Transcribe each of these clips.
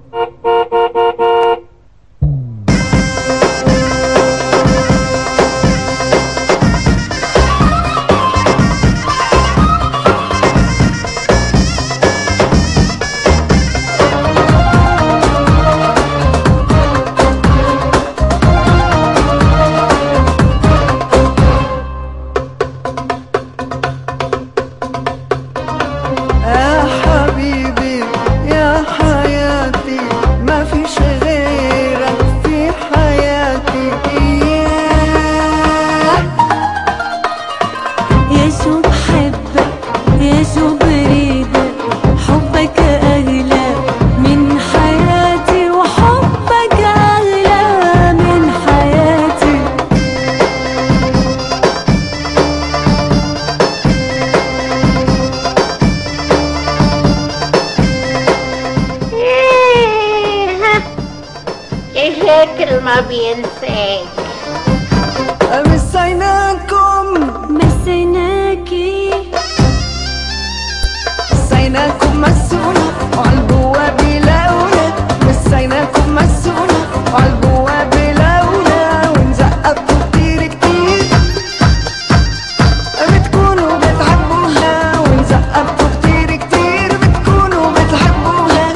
شكل ما بينساك. مسيناكم مسيناكي، مسيناكم مسونا وعالبواب لولا، مسيناكم مسونا وعالبواب لولا، ونزقبتوا كتير كتير بتكونوا بتحبوها، ونزقبتوا كتير كتير بتكونوا بتحبوها.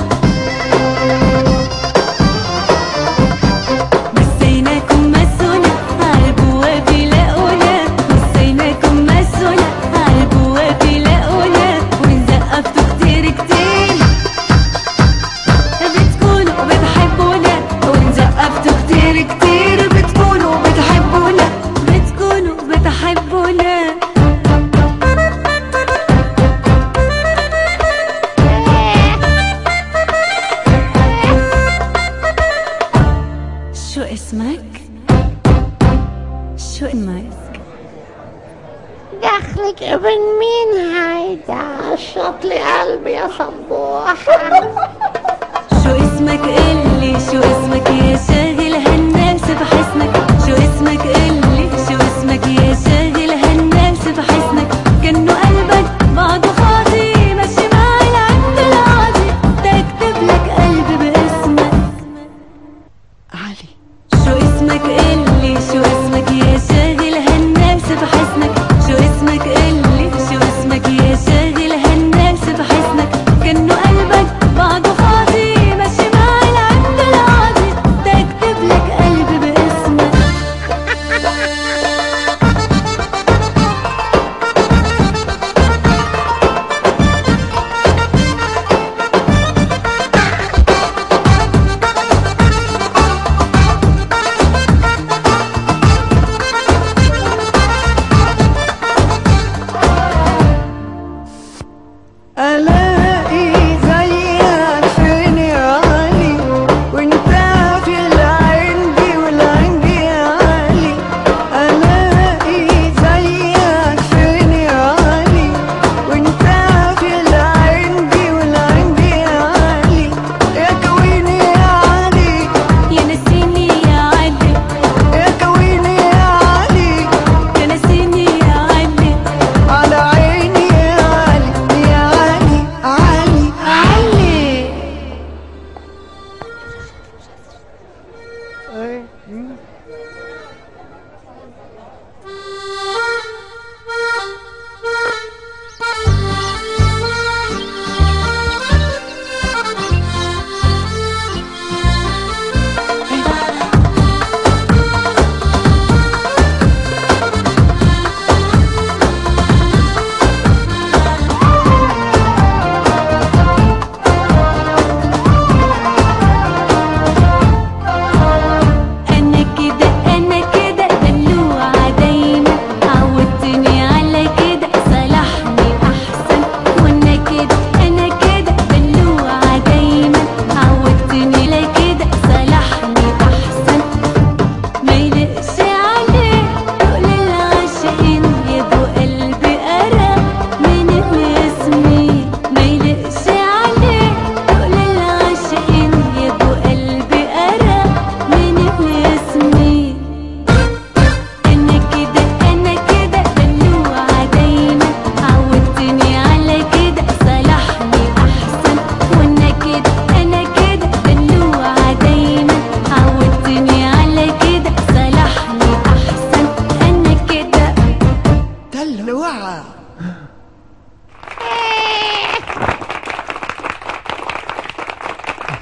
مسيناكم مسونا عالبواب لقونا، مسيناكم مسونا عالبواب لقونا، ونزقفتوا كتير كتير بتكونوا بتحبونا، ونزقبتوا كتير كتير بتكونوا بتحبونا، بتكونوا بتحبونا. شو اسمك؟ شو اسمك؟ دخلك ابن مين هيدا؟ شط لي قلبي يا صبوحة. شو اسمك قلي، شو اسمك يا شاغل هالناس بحسنك، شو اسمك قلي، شو اسمك يا شاغل هالناس بحسنك، كأنه قلبك بعده فاضي ماشي معي لعند العادي، بدي اكتب لك قلبي باسمك. علي شو اسمك قلي، شو اسمك يا شاغل هالناس بحسنك، شو اسمك قلي، شو اسمك يا شاغل هالناس بحسنك، كأنه قلبك بعده فاضي ماشي معي لعند العادي، بدي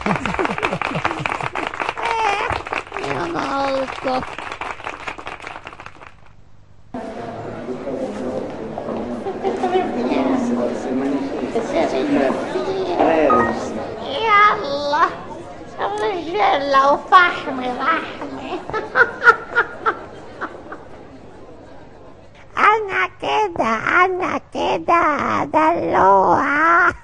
يا نهار يلا رجالة وفحمي رحمي. أنا كده دلوعة.